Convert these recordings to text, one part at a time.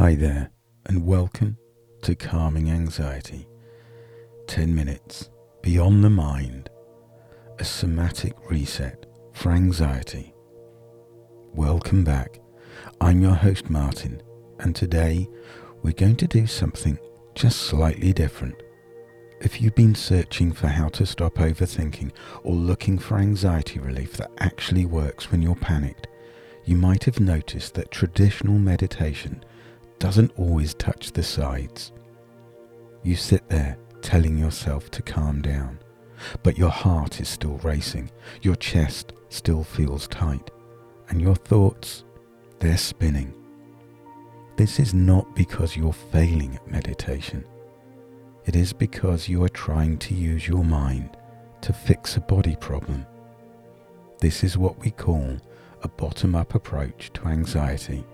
Hi there, and welcome to Calming Anxiety. 10 minutes beyond the mind, a somatic reset for anxiety. Welcome back. I'm your host Martin, and today we're going to do something just slightly different. If you've been searching for how to stop overthinking or looking for anxiety relief that actually works when you're panicked, you might have noticed that traditional meditation doesn't always touch the sides. You sit there telling yourself to calm down, but your heart is still racing, your chest still feels tight, and your thoughts, they're spinning. This is not because you're failing at meditation. It is because you are trying to use your mind to fix a body problem. This is what we call a bottom-up approach to anxiety.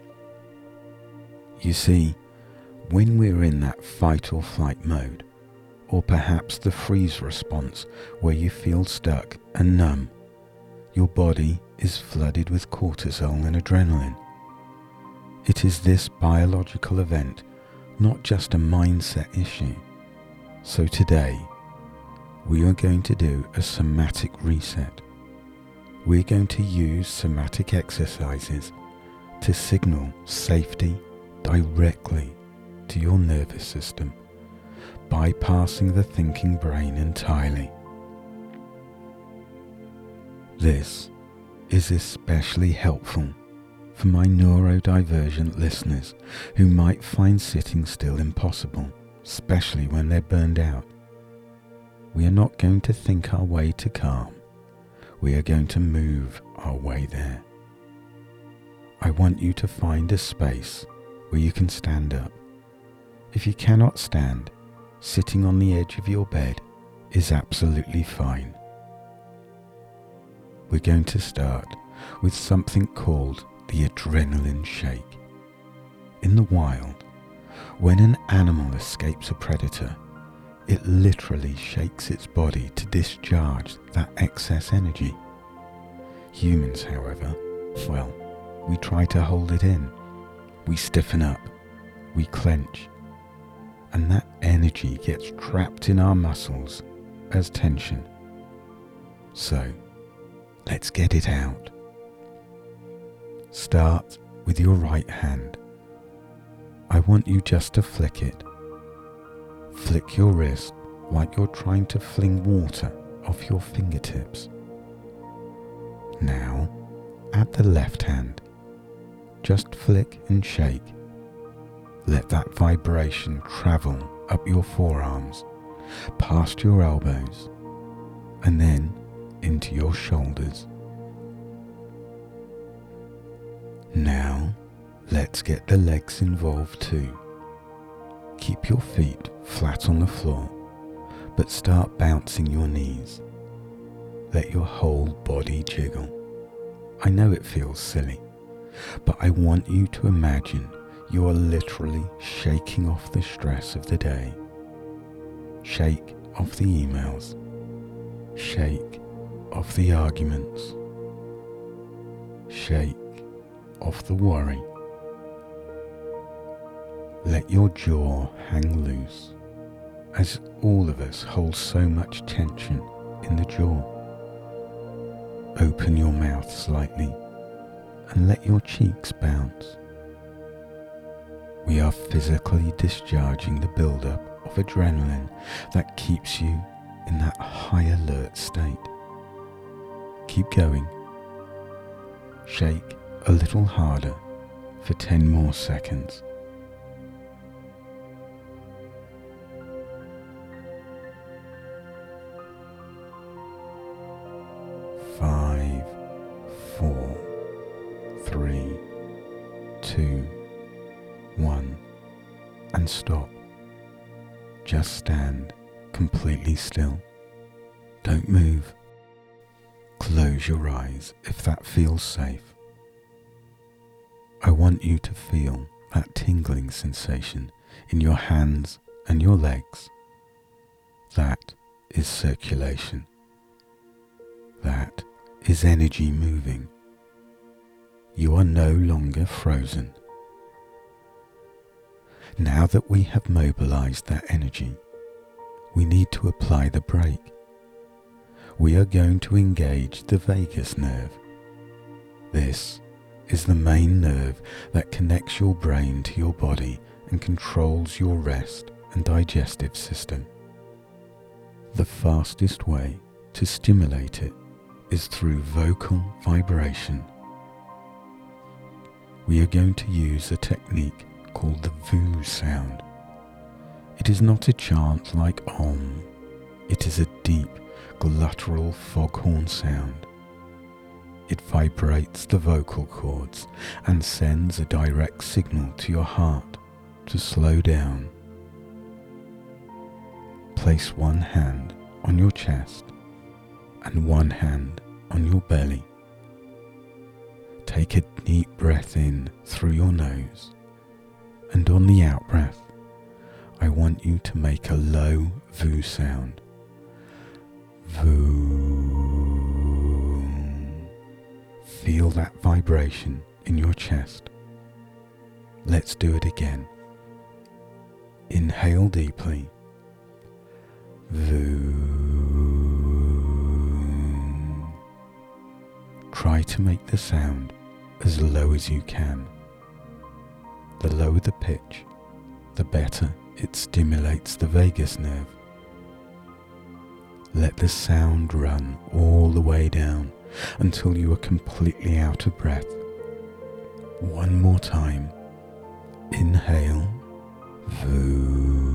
You see, when we're in that fight or flight mode, or perhaps the freeze response where you feel stuck and numb, your body is flooded with cortisol and adrenaline. It is this biological event, not just a mindset issue. So today, we are going to do a somatic reset. We're going to use somatic exercises to signal safety directly to your nervous system, bypassing the thinking brain entirely. This is especially helpful for my neurodivergent listeners who might find sitting still impossible, especially when they're burned out. We are not going to think our way to calm. We are going to move our way there. I want you to find a space where you can stand up. If you cannot stand, sitting on the edge of your bed is absolutely fine. We're going to start with something called the adrenaline shake. In the wild, when an animal escapes a predator, it literally shakes its body to discharge that excess energy. Humans, however, we try to hold it in. We stiffen up, we clench, and that energy gets trapped in our muscles as tension. So, let's get it out. Start with your right hand. I want you just to flick it. Flick your wrist like you're trying to fling water off your fingertips. Now, add the left hand. Just flick and shake. Let that vibration travel up your forearms, past your elbows, and then into your shoulders. Now, let's get the legs involved too. Keep your feet flat on the floor, but start bouncing your knees. Let your whole body jiggle. I know it feels silly, but I want you to imagine you are literally shaking off the stress of the day. Shake off the emails. Shake off the arguments. Shake off the worry. Let your jaw hang loose, as all of us hold so much tension in the jaw. Open your mouth slightly and let your cheeks bounce. We are physically discharging the buildup of adrenaline that keeps you in that high alert state. Keep going. Shake a little harder for 10 more seconds. 5, 4, 3, 2, 1, and stop. Just stand completely still. Don't move. Close your eyes if that feels safe. I want you to feel that tingling sensation in your hands and your legs. That is circulation. That is energy moving. You are no longer frozen. Now that we have mobilized that energy, we need to apply the brake. We are going to engage the vagus nerve. This is the main nerve that connects your brain to your body and controls your rest and digestive system. The fastest way to stimulate it is through vocal vibration. We are going to use a technique called the VOO sound. It is not a chant like Om. It is a deep, guttural foghorn sound. It vibrates the vocal cords and sends a direct signal to your heart to slow down. Place one hand on your chest and one hand on your belly. Take a deep breath in through your nose, and on the out breath, I want you to make a low VOO sound. VOO. Feel that vibration in your chest. Let's do it again. Inhale deeply. VOO. Try to make the sound as low as you can. The lower the pitch, the better it stimulates the vagus nerve. Let the sound run all the way down until you are completely out of breath. One more time. Inhale. VOO.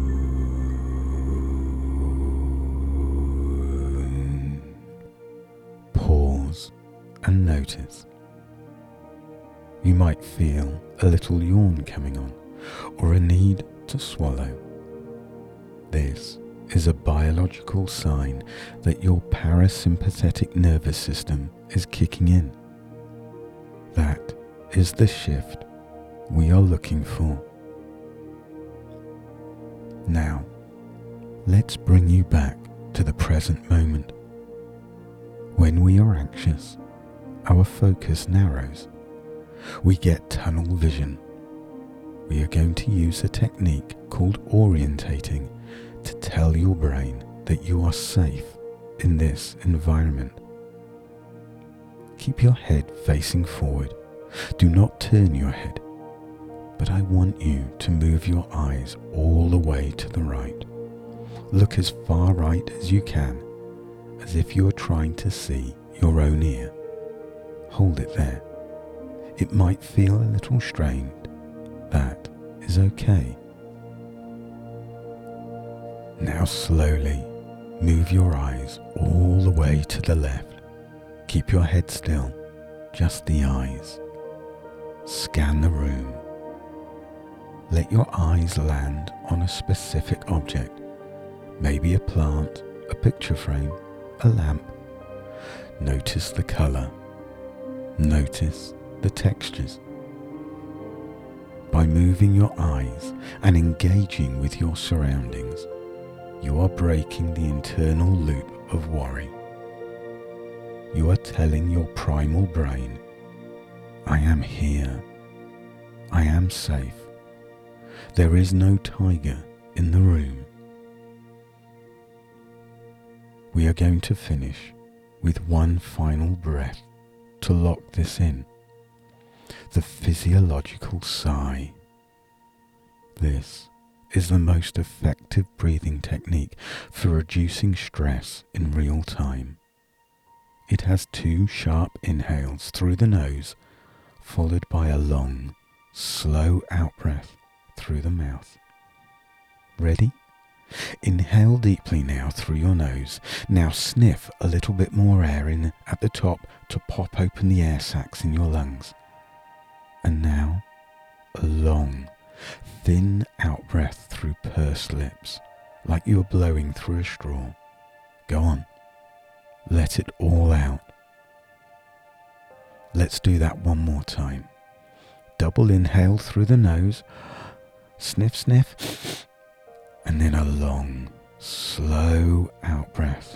Pause and notice. You might feel a little yawn coming on or a need to swallow. This is a biological sign that your parasympathetic nervous system is kicking in. That is the shift we are looking for. Now, let's bring you back to the present moment. When we are anxious, our focus narrows. We get tunnel vision. We are going to use a technique called orientating to tell your brain that you are safe in this environment. Keep your head facing forward. Do not turn your head, but I want you to move your eyes all the way to the right. Look as far right as you can, as if you are trying to see your own ear. Hold it there. It might feel a little strained. That is okay. Now slowly move your eyes all the way to the left. Keep your head still, just the eyes. Scan the room. Let your eyes land on a specific object, maybe a plant, a picture frame, a lamp. Notice the color. Notice the textures. By moving your eyes and engaging with your surroundings, you are breaking the internal loop of worry. You are telling your primal brain, I am here. I am safe. There is no tiger in the room. We are going to finish with one final breath to lock this in. The physiological sigh. This is the most effective breathing technique for reducing stress in real time. It has 2 sharp inhales through the nose, followed by a long, slow out-breath through the mouth. Ready? Inhale deeply now through your nose. Now sniff a little bit more air in at the top to pop open the air sacs in your lungs. And now, a long, thin out-breath through pursed lips, like you are blowing through a straw. Go on. Let it all out. Let's do that one more time. Double inhale through the nose. Sniff, sniff. And then a long, slow out-breath.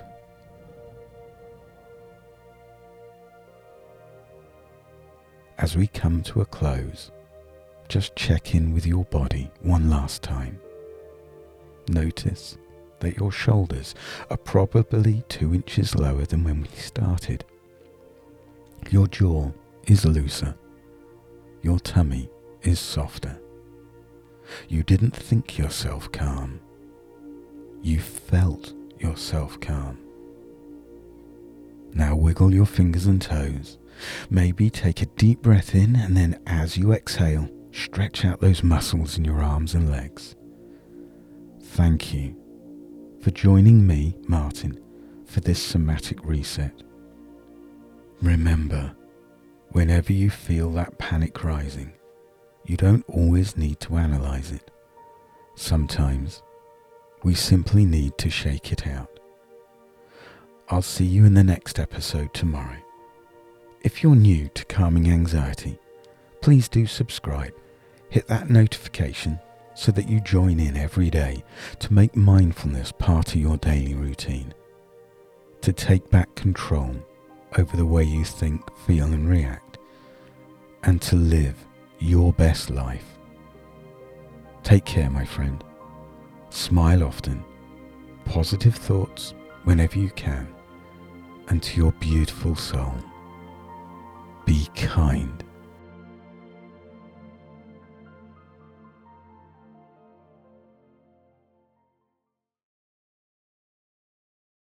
As we come to a close, just check in with your body one last time. Notice that your shoulders are probably 2 inches lower than when we started. Your jaw is looser. Your tummy is softer. You didn't think yourself calm. You felt yourself calm. Now wiggle your fingers and toes. Maybe take a deep breath in, and then as you exhale, stretch out those muscles in your arms and legs. Thank you for joining me, Martin, for this somatic reset. Remember, whenever you feel that panic rising, you don't always need to analyze it. Sometimes we simply need to shake it out. I'll see you in the next episode tomorrow. If you're new to Calming Anxiety, please do subscribe. Hit that notification so that you join in every day to make mindfulness part of your daily routine. To take back control over the way you think, feel and react, and to live your best life. Take care, my friend. Smile often. Positive thoughts whenever you can. And to your beautiful soul, be kind.